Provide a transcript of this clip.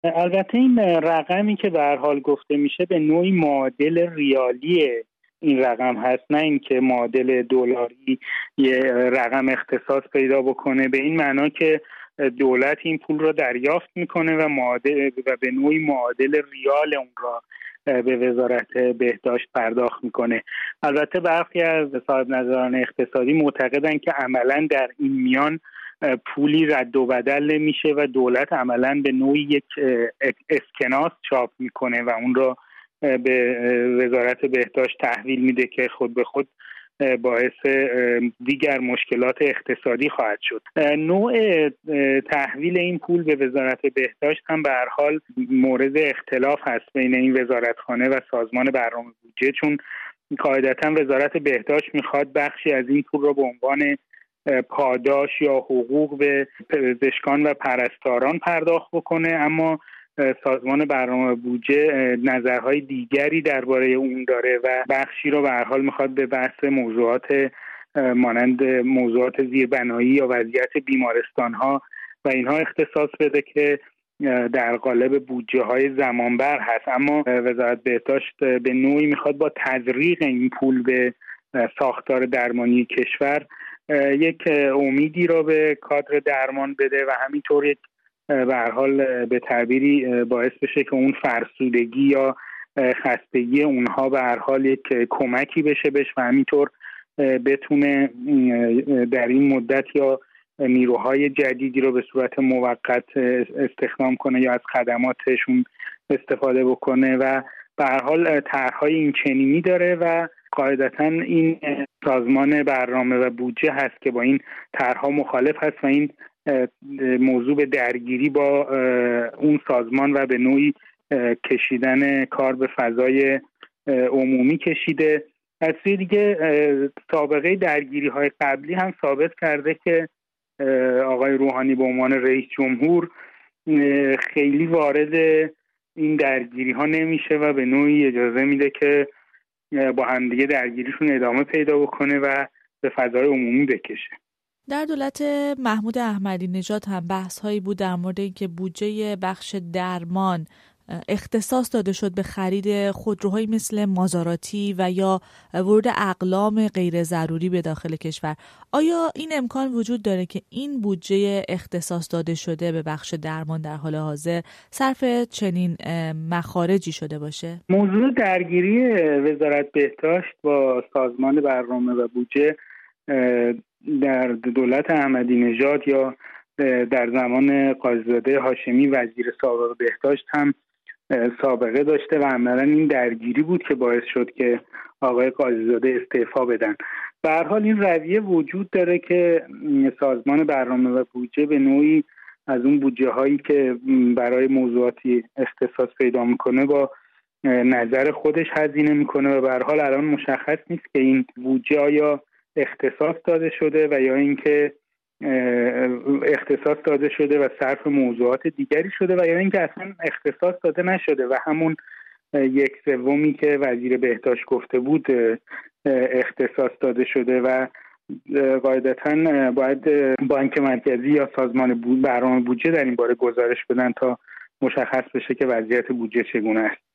البته این رقمی که به هر حال گفته میشه به نوعی معادل ریالی این رقم هست، نه اینکه معادل دلاری یه رقم اختصاص پیدا بکنه، به این معنا که دولت این پول رو دریافت میکنه و به نوعی معادل ریال اون را به وزارت بهداشت پرداخت میکنه. البته برخی از صاحب نظران اقتصادی معتقدن که عملاً در این میان پولی رد و بدل میشه و دولت عملاً به نوعی یک اسکناس چاپ میکنه و اون را به وزارت بهداشت تحویل میده که خود به خود باعث دیگر مشکلات اقتصادی خواهد شد. نوع تحویل این پول به وزارت بهداشت هم به هر حال مورد اختلاف هست بین این وزارتخانه و سازمان برنامه بودجه، چون قاعدتاً وزارت بهداشت میخواد بخشی از این پول را به عنوان پاداش یا حقوق به پزشکان و پرستاران پرداخت بکنه، اما سازمان برنامه بودجه نظرهای دیگری درباره اون داره و بخشی رو به هر حال میخواد به بحث موضوعات مانند موضوعات زیربنایی یا وضعیت بیمارستان‌ها و اینها اختصاص بده که در قالب بودجه های زمانبر هست. اما وزارت بهداشت به نوعی میخواد با تزریق این پول به ساختار درمانی کشور یک امیدی را به کادر درمان بده و همینطور یک به هر حال به تعبیری باعث بشه که اون فرسودگی یا خستگی اونها به هر حال یک کمکی بشه بهش و همینطور بتونه در این مدت یا نیروهای جدیدی رو به صورت موقت استخدام کنه یا از خدماتشون استفاده بکنه و به هر حال طرح‌های این چنینی داره و قاعدتاً این سازمان برنامه و بودجه هست که با این طرح‌ها مخالف هست و این موضوع به درگیری با اون سازمان و به نوعی کشیدن کار به فضای عمومی کشیده. از سوی دیگه سابقه درگیری‌های قبلی هم ثابت کرده که آقای روحانی به عنوان رئیس جمهور خیلی وارد این درگیری‌ها نمیشه و به نوعی اجازه میده که با همدیگه درگیریشون ادامه پیدا بکنه و به فضای عمومی بکشه. در دولت محمود احمدی نژاد هم بحث‌هایی بود در مورد اینکه بودجه بخش درمان اختصاص داده شد به خرید خودروهایی مثل مازاراتی و یا ورود اقلام غیر ضروری به داخل کشور. آیا این امکان وجود داره که این بودجه اختصاص داده شده به بخش درمان در حال حاضر صرف چنین مخارجی شده باشه؟ موضوع درگیری وزارت بهداشت با سازمان برنامه و بودجه در دولت احمدی نژاد یا در زمان قاضی‌زاده هاشمی وزیر سابق بهداشت هم سابقه داشته و عملاً این درگیری بود که باعث شد که آقای قاضی‌زاده استعفا بدن. به هر حال این رویه وجود داره که سازمان برنامه و بودجه به نوعی از اون بودجه هایی که برای موضوعاتی اختصاص پیدا میکنه با نظر خودش هزینه میکنه و به هر حال الان مشخص نیست که این بودجه آیا اختصاص داده شده و یا اینکه اختصاص داده شده و صرف موضوعات دیگری شده و یا اینکه اصلا اختصاص داده نشده و همون 1/3 که وزیر بهداشت گفته بود اختصاص داده شده و قاعدتاً باید بانک مرکزی یا سازمان برنامه بودجه در این باره گزارش بدن تا مشخص بشه که وضعیت بودجه چگونه است.